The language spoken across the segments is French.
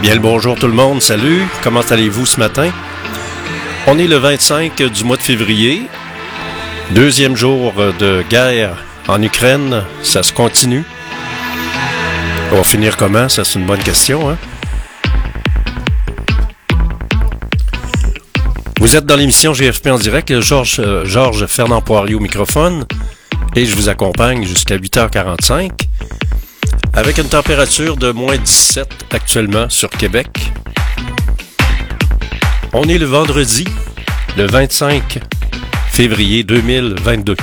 Bien le bonjour tout le monde, salut, comment allez-vous ce matin? On est le 25 du mois de février, deuxième jour de guerre en Ukraine, ça se continue. On va finir comment? Ça c'est une bonne question, hein? Vous êtes dans l'émission GFP en direct, Georges Fernand Poirier au microphone, et je vous accompagne jusqu'à 8h45. Avec une température de moins 17 actuellement sur Québec. On est le vendredi, le 25 février 2022.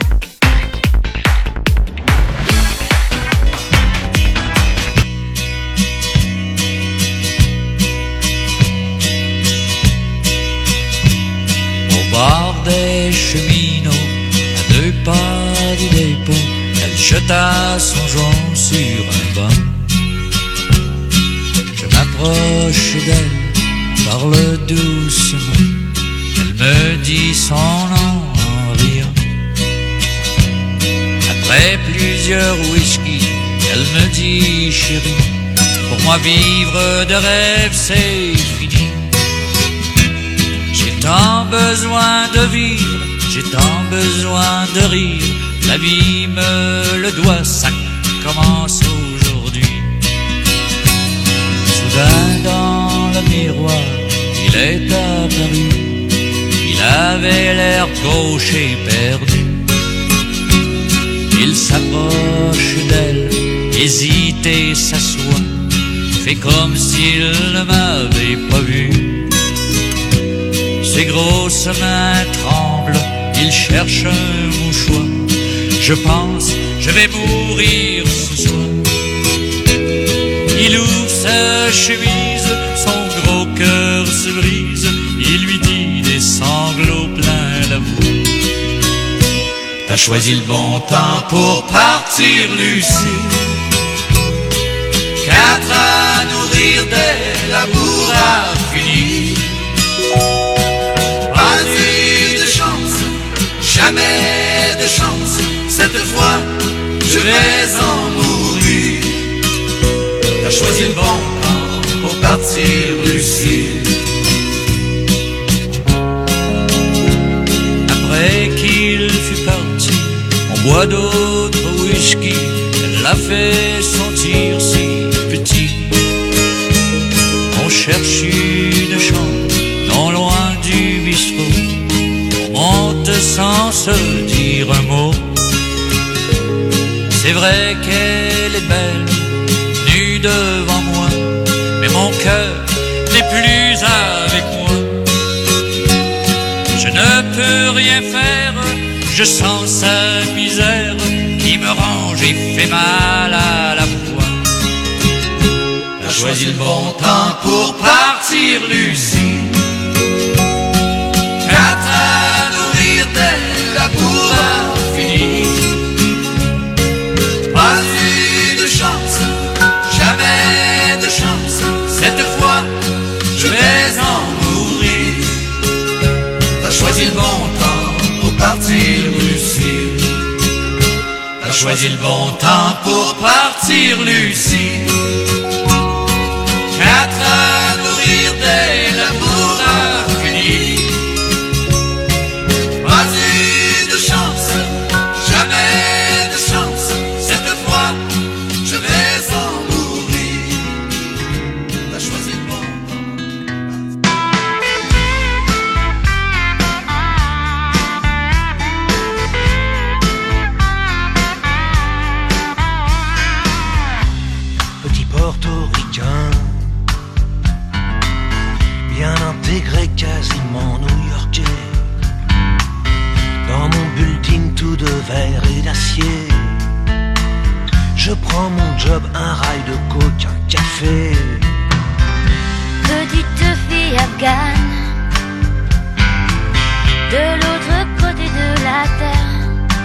Au bord des cheminots, à 2 pas du dépôt, elle jeta son joint sur un banc. Je m'approche d'elle, parle doucement. Elle me dit son nom en riant. Après plusieurs whisky, elle me dit chérie, pour moi vivre de rêve c'est fini. J'ai tant besoin de vivre, j'ai tant besoin de rire. La vie me le doit, ça commence aujourd'hui. Soudain dans le miroir, il est apparu. Il avait l'air gauche et perdu. Il s'approche d'elle, hésite et s'assoit, fait comme s'il ne m'avait pas vu. Ses grosses mains tremblent, il cherche un mouchoir. Je pense, je vais mourir ce soir. Il ouvre sa chemise, son gros cœur se brise. Il lui dit des sanglots plein d'amour. T'as choisi le bon temps pour partir, Lucie. 4 à nourrir dès l'amour a fini. Pas eu de chance, jamais de chance. Cette fois, je vais en mourir. T'as choisi le bon temps pour partir, Lucie. Après qu'il fut parti, on boit d'autres whisky. Elle l'a fait sentir si petit. On cherche une chambre non loin du bistrot. On monte sans se dire un mot. C'est vrai qu'elle est belle, nue devant moi, mais mon cœur n'est plus avec moi. Je ne peux rien faire, je sens sa misère qui me range et fait mal à la fois. T'as choisi le bon temps pour partir, Lucie. 4 à nourrir dès l'amour a fini. Pas eu de chance, jamais de chance. Cette fois, je vais en mourir. T'as choisi le bon temps pour partir, Lucie. T'as choisi le bon temps pour partir, Lucie. 4 à nourrir dès l'amour a fini. Pas eu de chance, jamais de chance. Cette fois, je vais en mourir. T'as choisi le bon temps. Petit portoricain, bien intégré, quasiment new-yorkais. Dans mon bulletin tout de verre et d'acier, je prends mon job, un rail de coke, un café. Petite fille afghane, de l'autre côté de la terre.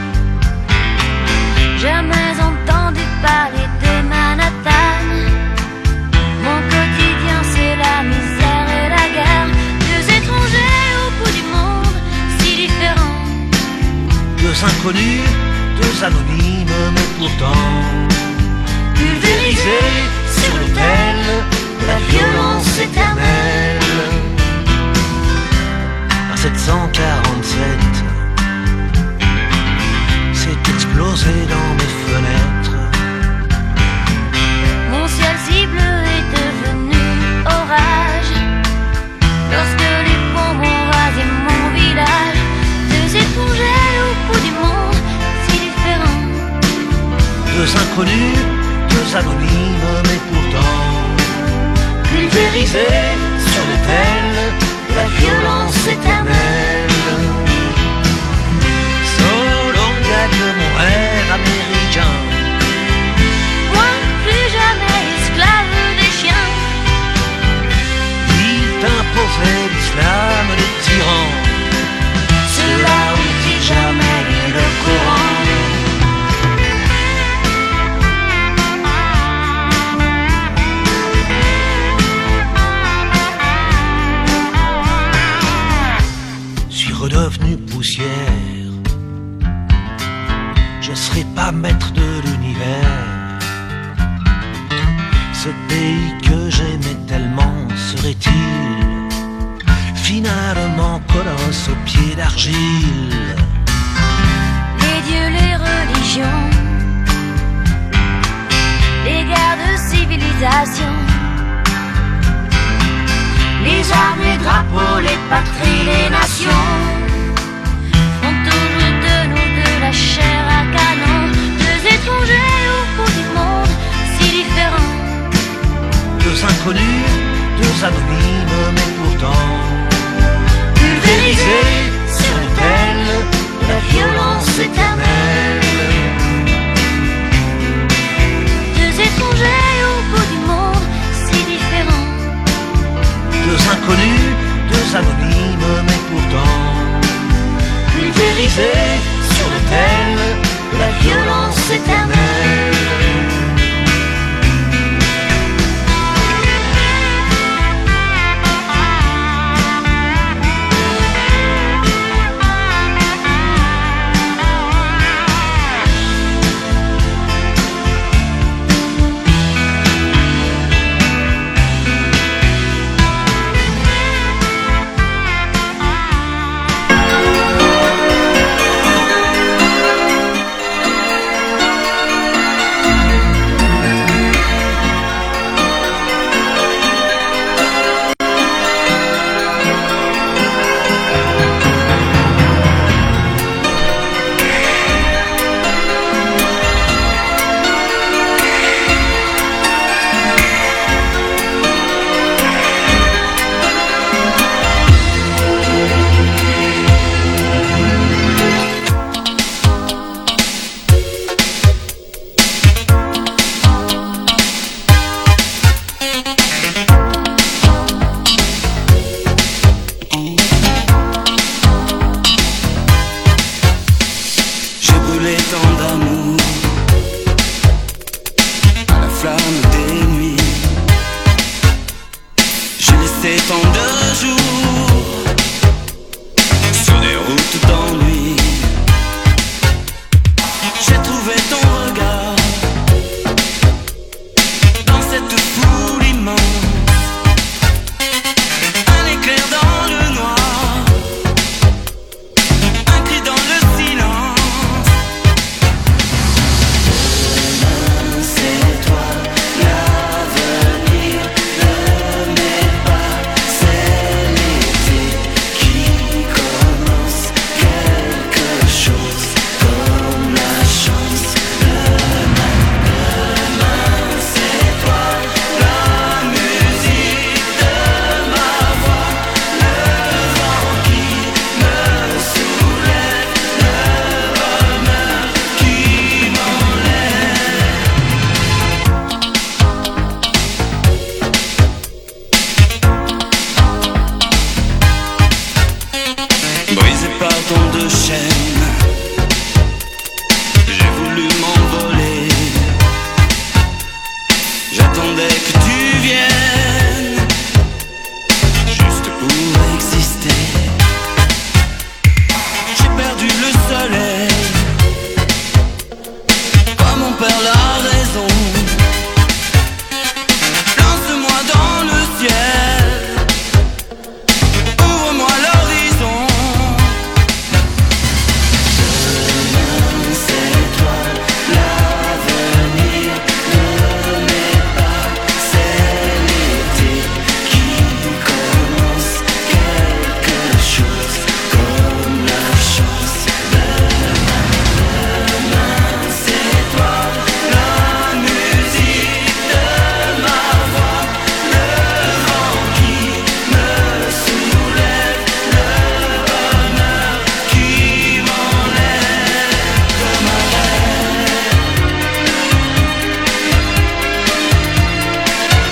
Jamais entendu parler de Manhattan. Mon quotidien c'est la misère et la guerre. 2 étrangers au bout du monde, si différents. 2 inconnus, 2 anonymes, mais pourtant pulvérisés sur l'autel la violence éternelle. Un 747 s'est explosé dans mes fenêtres. Mon ciel si bleu est devenu orage lorsque les bombes ont rasé mon village. Deux étrangers au bout du monde, si différents. Deux inconnus, deux anonymes, mais pourtant pulvérisés sur l'autel de la violence éternelle. Solonga de mon rêve américain. Moi, plus jamais esclave des chiens. Il t'imposait l'islam des tyrans. Ceux-là ont-ils jamais lu le Coran? Suis redevenu poussière. Je serai pas maître de l'univers. Ce pays que j'aimais tellement serait-il finalement colosse aux pieds d'argile? Les dieux, les religions, les guerres de civilisation, les armes, les drapeaux, les patries, les nations font toujours de nous de la chair à canon. Deux étrangers au bout du monde, si différents. Deux inconnus, deux anonymes, mais pourtant pulvérisés sur l'autel de la violence éternelle. Deux étrangers au bout du monde, si différents. Deux inconnus, deux anonymes, mais pourtant pulvérisés sur l'autel de la violence éternelle.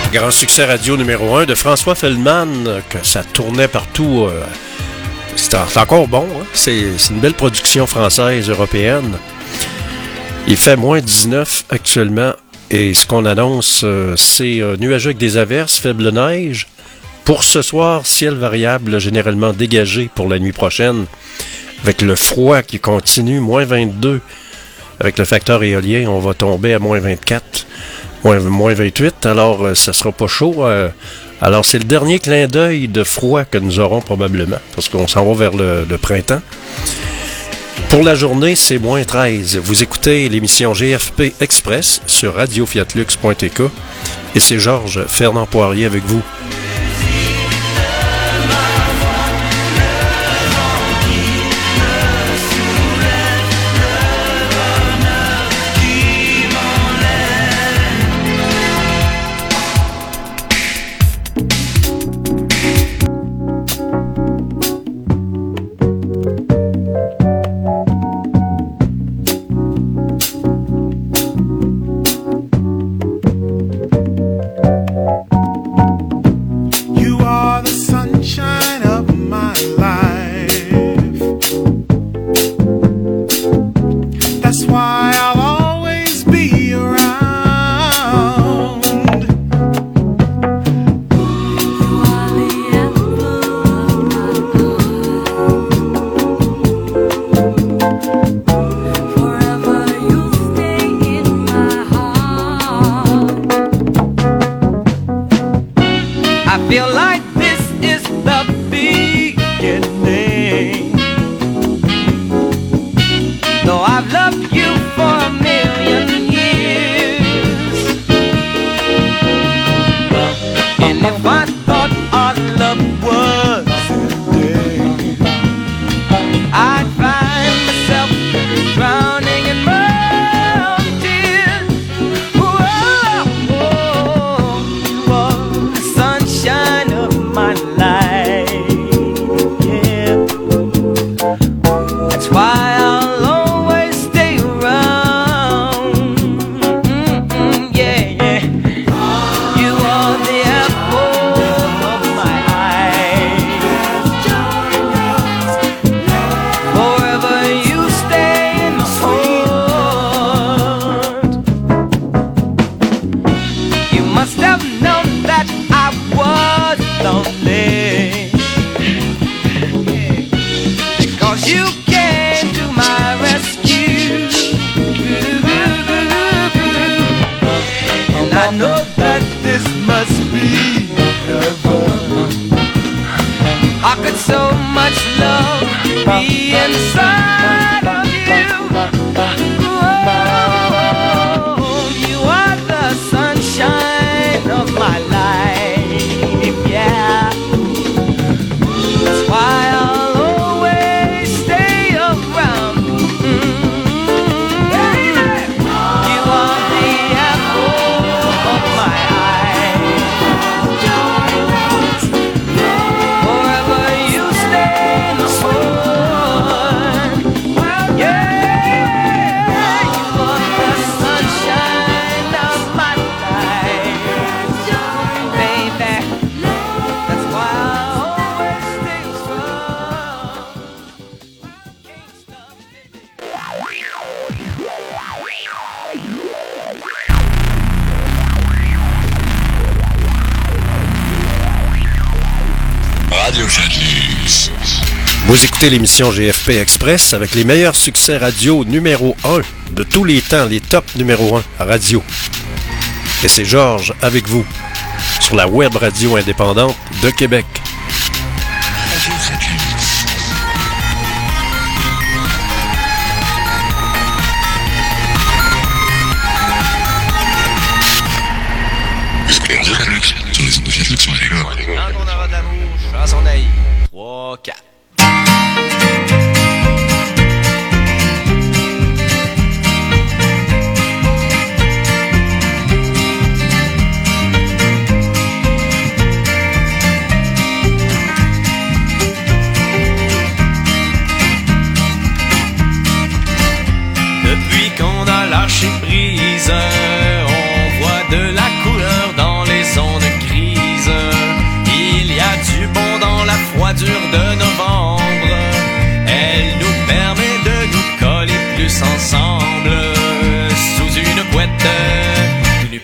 Grand succès radio numéro 1 de François Feldman, que ça tournait partout. C'est encore bon, hein? C'est une belle production française, européenne. Il fait moins 19 actuellement, et ce qu'on annonce, c'est nuageux avec des averses, faible neige. Pour ce soir, ciel variable, généralement dégagé pour la nuit prochaine, avec le froid qui continue, moins 22. Avec le facteur éolien, on va tomber à moins 24. Moins 28, alors ça sera pas chaud. Alors c'est le dernier clin d'œil de froid que nous aurons probablement, parce qu'on s'en va vers le printemps. Pour la journée, c'est moins 13. Vous écoutez l'émission GFP Express sur radiofiatlux.tk et c'est Georges Fernand Poirier avec vous. Vous écoutez l'émission GFP Express avec les meilleurs succès radio numéro 1 de tous les temps, les top numéro 1 à radio. Et c'est Georges avec vous sur la web radio indépendante de Québec. Quand on aura de l'amour, chanson naïve. 3, 4. Depuis qu'on a lâché prise, on voit de la couleur dans les ondes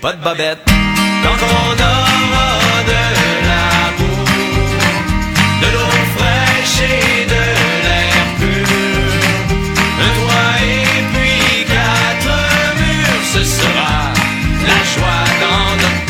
pas de bobette. Tant qu'on aura de l'amour, de l'eau fraîche et de l'air pur, un toit et puis 4 murs, ce sera la joie dans notre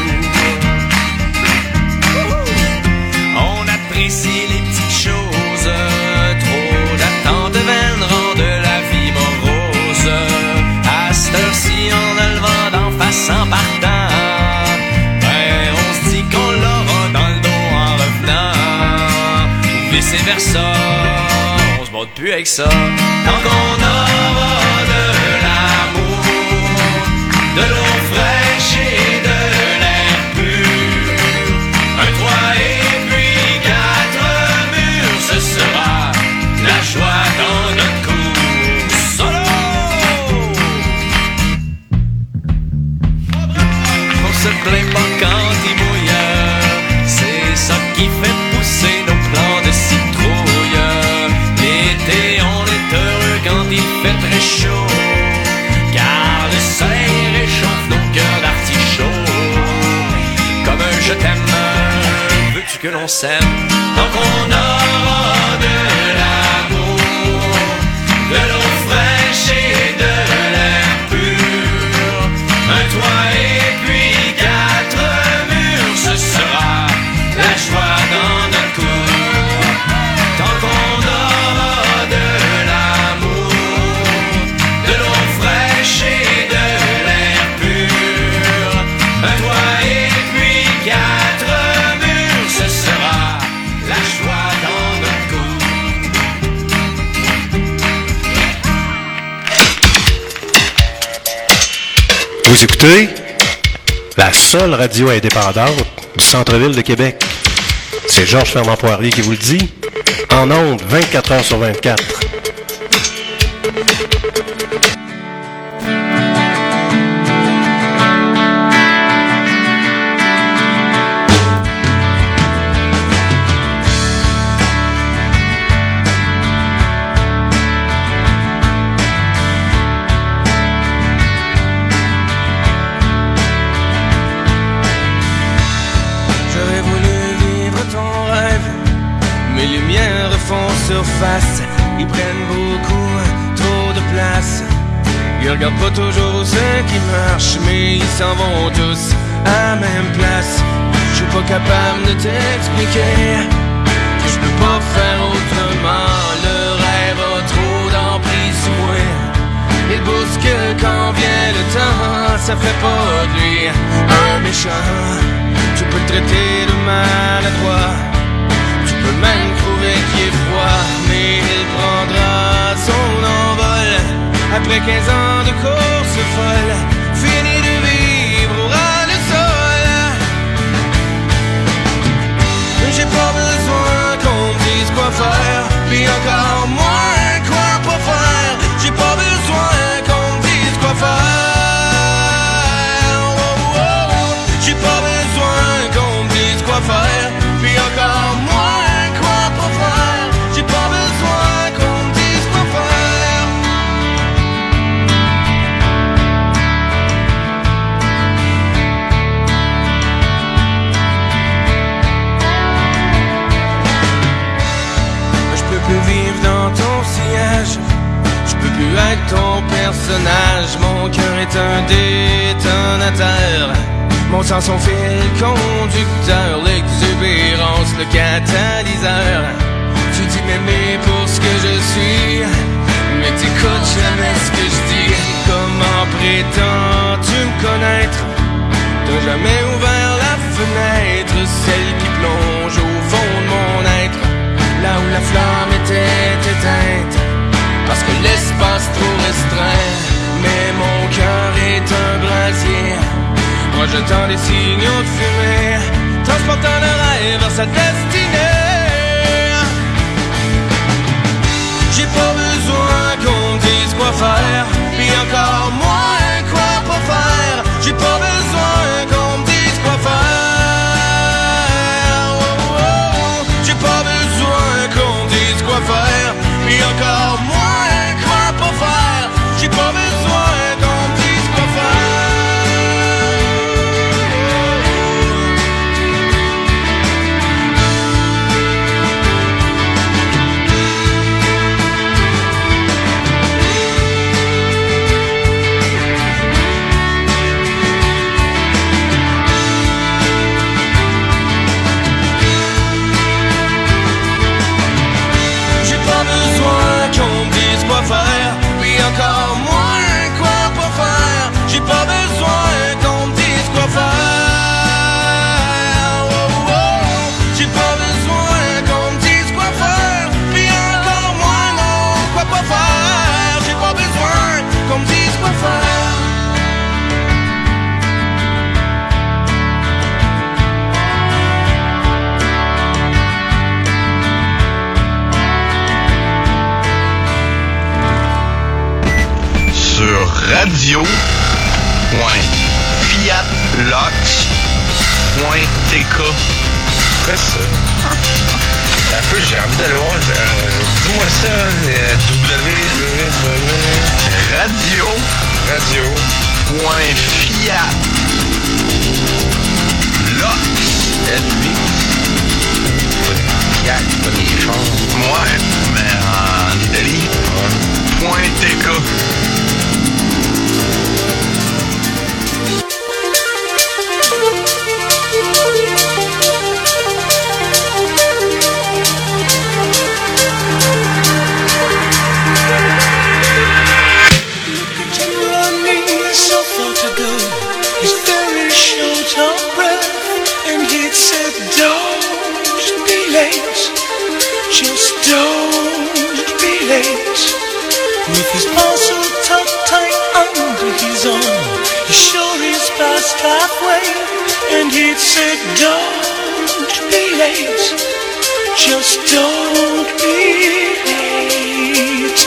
cour. On apprécie les petites choses, trop d'attente vaine rendent la vie morose. À cette heure-ci, en a le vent d'en face en partant, ben on se dit qu'on l'aura dans le dos en revenant, ou vice versa, on se bat plus avec ça. Tant qu'on aura de l'amour, de l'eau fraîche et de l'air pur, un toit et puis 4 murs, ce sera la joie dans notre cour. Solo! On se plaint pas quand il mouille, c'est ça qui fait pousser nos plants de citrouille. L'été on est heureux quand il fait très chaud, car le soleil réchauffe nos cœurs d'artichaut. Comme un je t'aime, veux-tu que l'on s'aime? Tant qu'on aura de l'amour, de l'eau fraîche et de l'air pur, un toit et puis 4 murs, ce sera la joie dans notre cour. Tant qu'on aura de l'amour, de l'eau fraîche et de l'air pur, un toit et puis 4 murs, ce sera la joie dans notre cour. Vous écoutez la seule radio indépendante du centre-ville de Québec. C'est Georges Fernand-Poirier qui vous le dit. En ondes, 24 heures sur 24. J'aurais voulu vivre ton rêve. Mes lumières font surface. Ils prennent beaucoup, trop de place. Ils regardent pas toujours ceux qui marchent, mais ils s'en vont tous à la même place. Je suis pas capable de t'expliquer que je peux pas faire autrement. Le rêve a trop d'emprise sur moi. Il bousque quand vient le temps, ça fait pas de lui un méchant. Tu peux le traiter de maladroit, tu peux même trouver qu'il est froid, mais il prendra son envol après 15 ans de course folle. Fini de vivre au ras le sol. J'ai pas besoin qu'on me dise quoi faire, puis encore moins quoi pas faire. J'ai pas besoin qu'on me dise quoi faire. Oh, oh, oh. J'ai pas besoin qu'on me dise quoi faire, puis encore moins quoi pas faire. J'ai pas besoin qu'on me dise quoi faire. Je peux plus vivre dans ton sillage, je peux plus être ton personnage. Mon cœur est un détonateur, mon sang son fil conducteur, l'exubérance, le catalyseur. Tu dis m'aimer pour ce que je suis, mais t'écoutes jamais ce que je dis. Comment prétends-tu me connaître? T'as jamais ouvert la fenêtre, celle qui plonge au fond de mon être, là où la flamme était éteinte, parce que l'espace trop restreint. Mais mon cœur est un brasier, projetant des signaux de fumée, transportant le rêve vers sa destinée. J'ai pas besoin qu'on me dise quoi faire, puis encore moins quoi pas faire. J'ai pas besoin qu'on me dise quoi faire. Oh, oh, oh. J'ai pas besoin qu'on me dise quoi faire, puis encore moins quoi pas faire. J'ai pas besoin qu'on me dise quoi faire. radio.fiatlox.tk. Quoi ça? Un peu, j'ai envie d'aller voir. Dis-moi ça, Fiat, pas des chars. Ouais, mais en Italie. .tk. Just don't be late. With his parcel tucked tight under his arm, he sure is past halfway, and he'd said, don't be late. Just don't be late.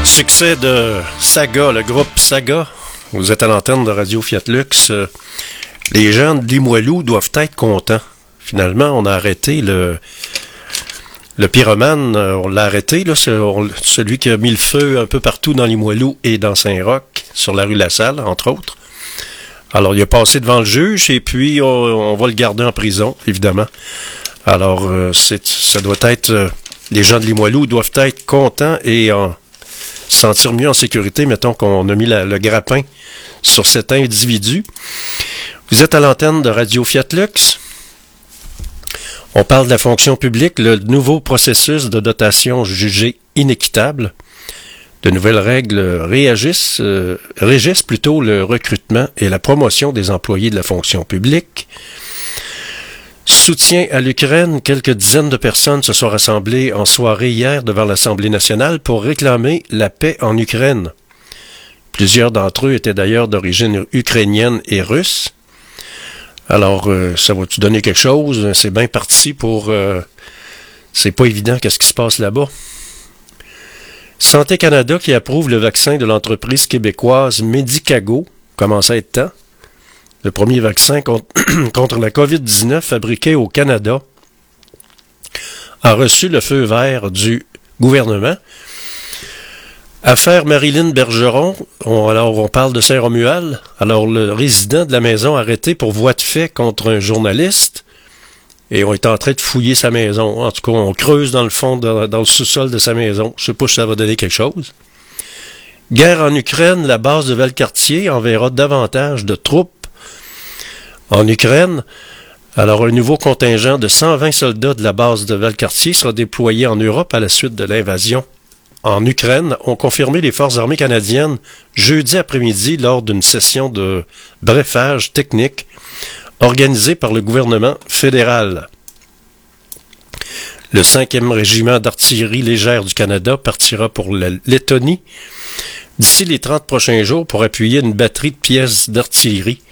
Succès de Saga, le groupe Saga. Vous êtes à l'antenne de Radio Fiat Lux. Les gens de Limoilou doivent être contents. Finalement, on a arrêté le pyromane. On l'a arrêté, là, celui qui a mis le feu un peu partout dans Limoilou et dans Saint-Roch, sur la rue La Salle, entre autres. Alors, il a passé devant le juge et puis on va le garder en prison, évidemment. Alors, ça doit être... les gens de Limoilou doivent être contents et se sentir mieux en sécurité. Mettons qu'on a mis le grappin sur cet individu. Vous êtes à l'antenne de Radio Fiat Lux. On parle de la fonction publique, le nouveau processus de dotation jugé inéquitable. De nouvelles règles régissent plutôt le recrutement et la promotion des employés de la fonction publique. Soutien à l'Ukraine, quelques dizaines de personnes se sont rassemblées en soirée hier devant l'Assemblée nationale pour réclamer la paix en Ukraine. Plusieurs d'entre eux étaient d'ailleurs d'origine ukrainienne et russe. Alors, ça va-tu donner quelque chose? C'est bien parti pour... c'est pas évident qu'est-ce qui se passe là-bas. Santé Canada qui approuve le vaccin de l'entreprise québécoise Medicago, commence à être temps. Le premier vaccin contre la COVID-19 fabriqué au Canada a reçu le feu vert du gouvernement. Affaire Marilyn Bergeron, on parle de Saint-Romuald. Alors, le résident de la maison arrêté pour voie de fait contre un journaliste et on est en train de fouiller sa maison. En tout cas, on creuse dans le fond, dans le sous-sol de sa maison. Je ne sais pas si ça va donner quelque chose. Guerre en Ukraine, la base de Valcartier enverra davantage de troupes en Ukraine. Alors, un nouveau contingent de 120 soldats de la base de Valcartier sera déployé en Europe à la suite de l'invasion en Ukraine, ont confirmé les forces armées canadiennes jeudi après-midi lors d'une session de briefage technique organisée par le gouvernement fédéral. Le 5e régiment d'artillerie légère du Canada partira pour la Lettonie d'ici les 30 prochains jours pour appuyer une batterie de pièces d'artillerie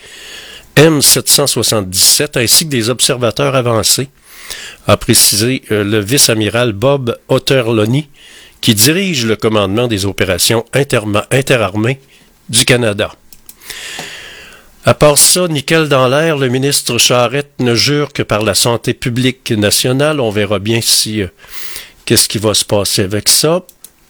M777 ainsi que des observateurs avancés, a précisé le vice-amiral Bob Otterlony, qui dirige le commandement des opérations interarmées du Canada. À part ça, nickel dans l'air, le ministre Charette ne jure que par la santé publique nationale. On verra bien si qu'est-ce qui va se passer avec ça.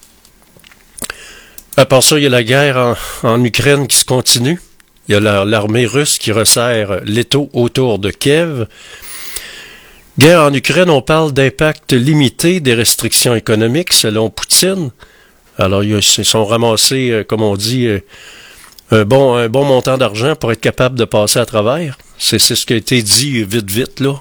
À part ça, il y a la guerre en Ukraine qui se continue. Il y a l'armée russe qui resserre l'étau autour de Kiev. Guerre en Ukraine, on parle d'impact limité des restrictions économiques selon Poutine. Alors, ils se sont ramassés, comme on dit, un bon montant d'argent pour être capable de passer à travers. C'est ce qui a été dit vite, là.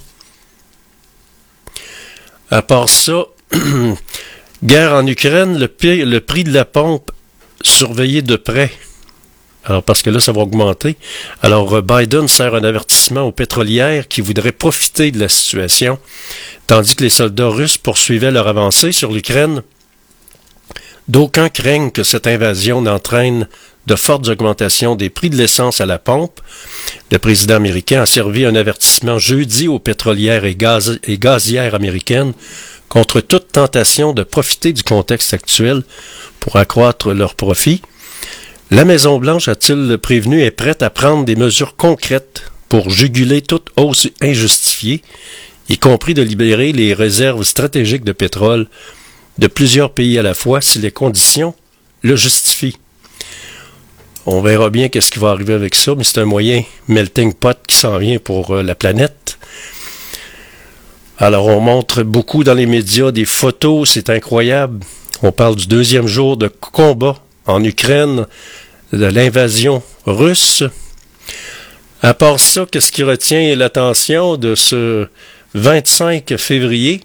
À part ça, guerre en Ukraine, le prix de la pompe surveillé de près. Alors, parce que là, ça va augmenter. Alors, Biden sert un avertissement aux pétrolières qui voudraient profiter de la situation, tandis que les soldats russes poursuivaient leur avancée sur l'Ukraine. D'aucuns craignent que cette invasion n'entraîne de fortes augmentations des prix de l'essence à la pompe. Le président américain a servi un avertissement jeudi aux pétrolières et gazières américaines contre toute tentation de profiter du contexte actuel pour accroître leurs profits. La Maison-Blanche, a-t-il prévenu, est prête à prendre des mesures concrètes pour juguler toute hausse injustifiée, y compris de libérer les réserves stratégiques de pétrole de plusieurs pays à la fois si les conditions le justifient. On verra bien qu'est-ce qui va arriver avec ça, mais c'est un moyen melting pot qui s'en vient pour la planète. Alors, on montre beaucoup dans les médias des photos, c'est incroyable. On parle du 2e jour de combat en Ukraine, de l'invasion russe. À part ça, qu'est-ce qui retient l'attention de ce 25 février?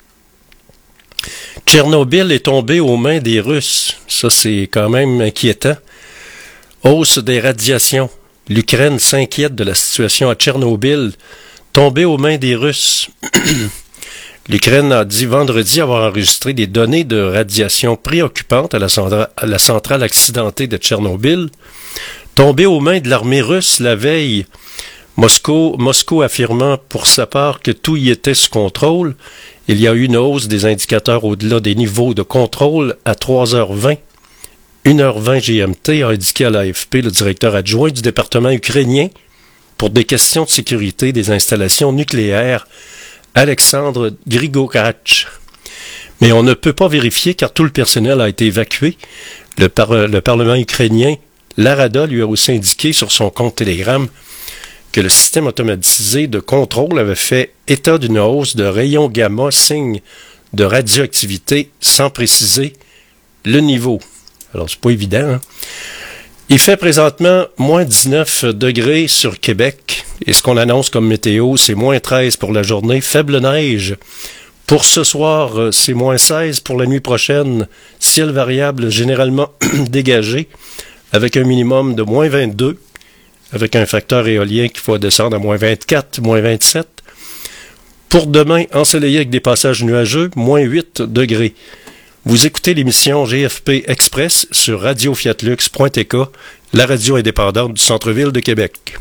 Tchernobyl est tombé aux mains des Russes. Ça, c'est quand même inquiétant. Hausse des radiations. L'Ukraine s'inquiète de la situation à Tchernobyl, tombée aux mains des Russes. L'Ukraine a dit vendredi avoir enregistré des données de radiation préoccupantes à la centrale accidentée de Tchernobyl. Tombée aux mains de l'armée russe la veille, Moscou affirmant pour sa part que tout y était sous contrôle. Il y a eu une hausse des indicateurs au-delà des niveaux de contrôle à 3h20 1h20 GMT, a indiqué à l'AFP le directeur adjoint du département ukrainien pour des questions de sécurité des installations nucléaires, Alexandre Grigorach. Mais on ne peut pas vérifier car tout le personnel a été évacué. Le Parlement ukrainien, la Rada, lui a aussi indiqué sur son compte Telegram que le système automatisé de contrôle avait fait état d'une hausse de rayons gamma, signe de radioactivité, sans préciser le niveau. Alors, c'est pas évident, hein? Il fait présentement moins 19 degrés sur Québec. Et ce qu'on annonce comme météo, c'est moins 13 pour la journée. Faible neige. Pour ce soir, c'est moins 16 pour la nuit prochaine. Ciel variable généralement dégagé, avec un minimum de moins 22, avec un facteur éolien qui va descendre à moins 24, moins 27. Pour demain, ensoleillé avec des passages nuageux, moins 8 degrés. Vous écoutez l'émission GFP Express sur radiofiatlux.tk, la radio indépendante du centre-ville de Québec.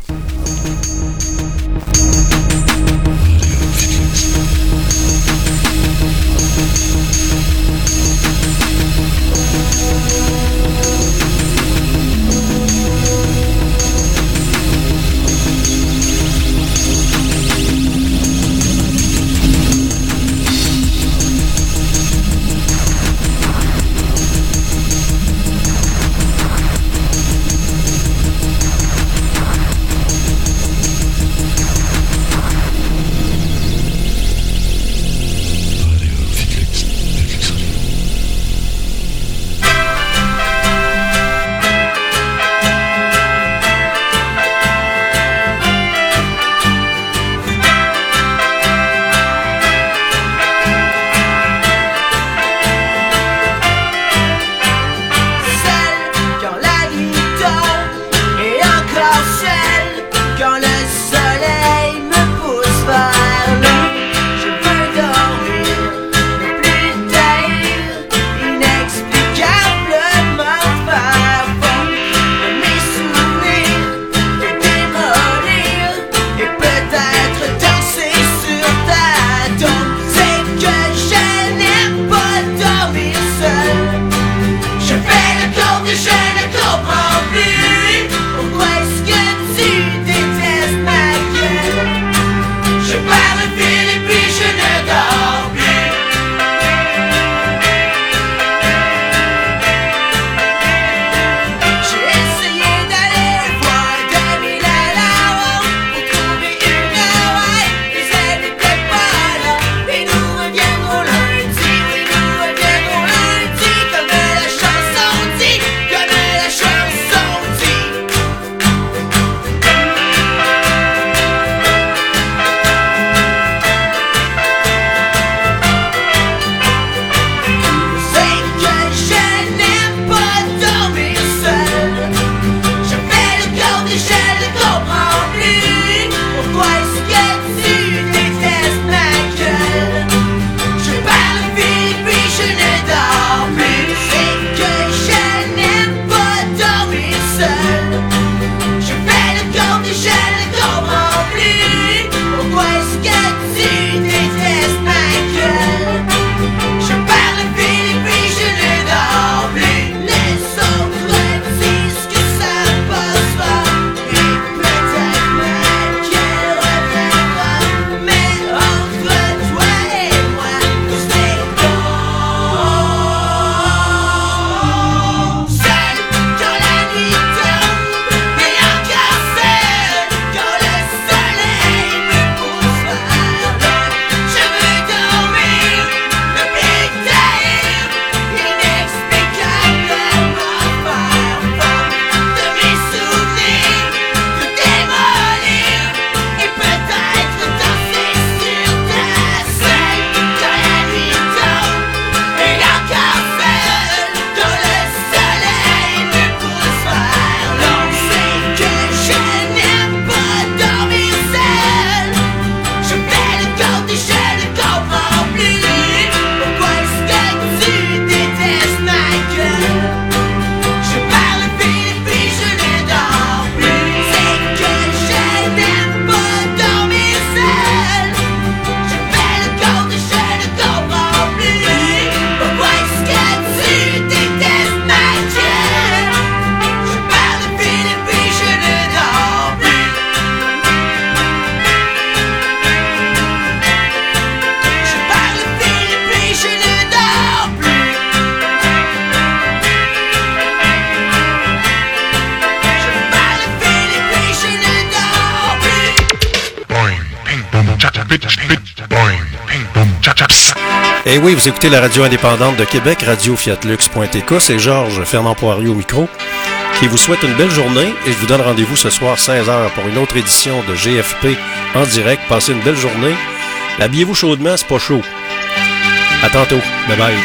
Et oui, vous écoutez la radio indépendante de Québec, radio-fiatlux.tk. C'est Georges Fernand Poirier au micro qui vous souhaite une belle journée et je vous donne rendez-vous ce soir 16h pour une autre édition de GFP en direct. Passez une belle journée. Habillez-vous chaudement, c'est pas chaud. À tantôt. Bye bye.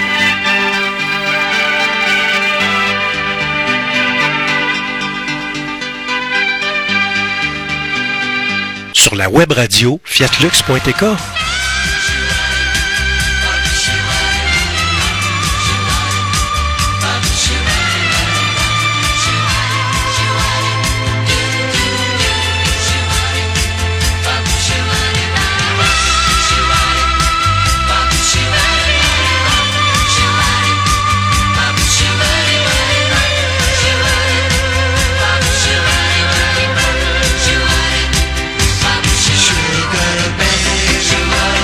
Sur la web radio fiatlux.tk. Sugar baby,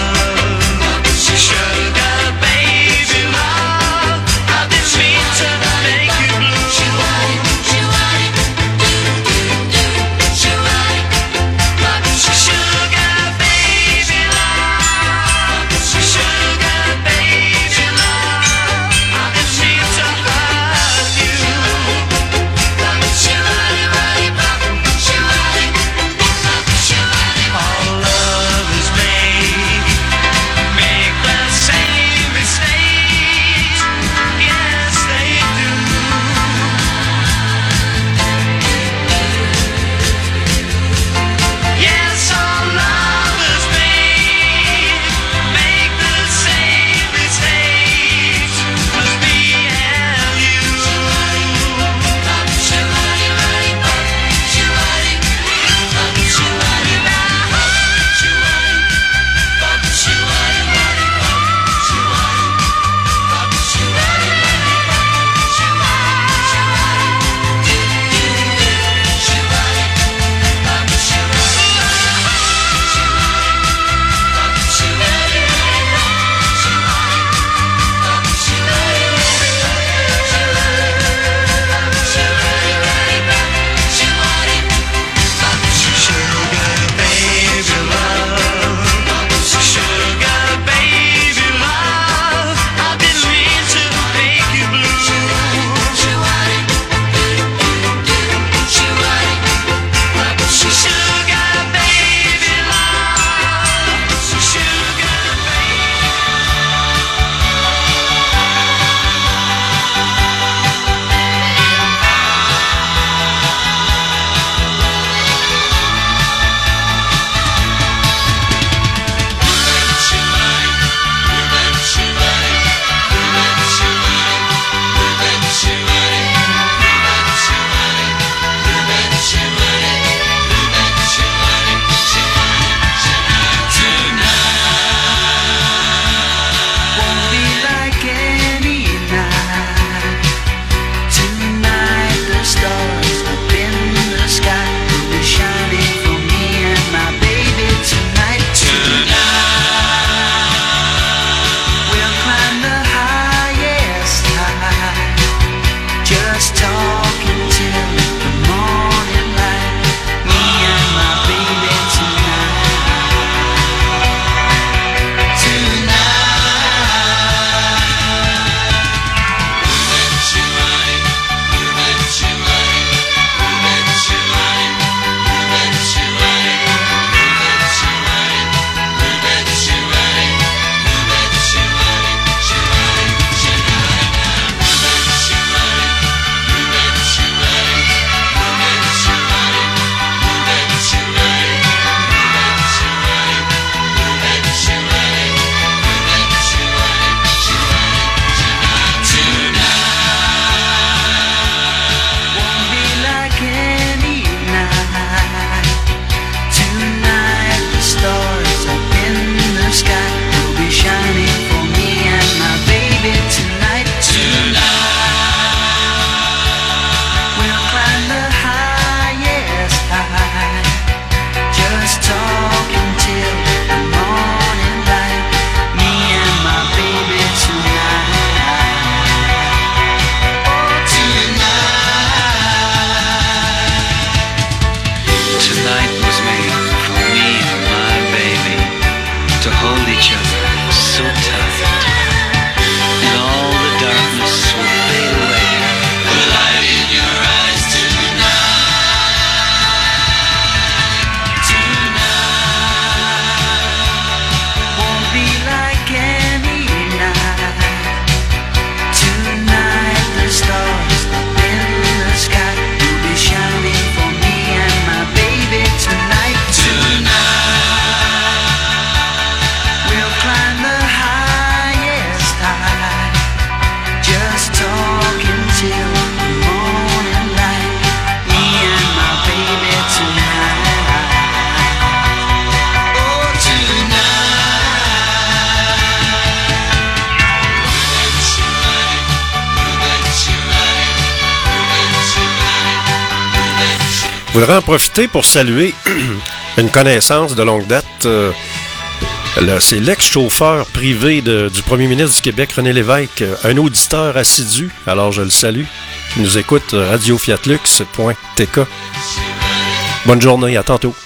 Je voudrais en profiter pour saluer une connaissance de longue date. C'est l'ex-chauffeur privé du premier ministre du Québec, René Lévesque, un auditeur assidu, alors je le salue. Il nous écoute radiofiatlux.tk. Bonne journée, à tantôt.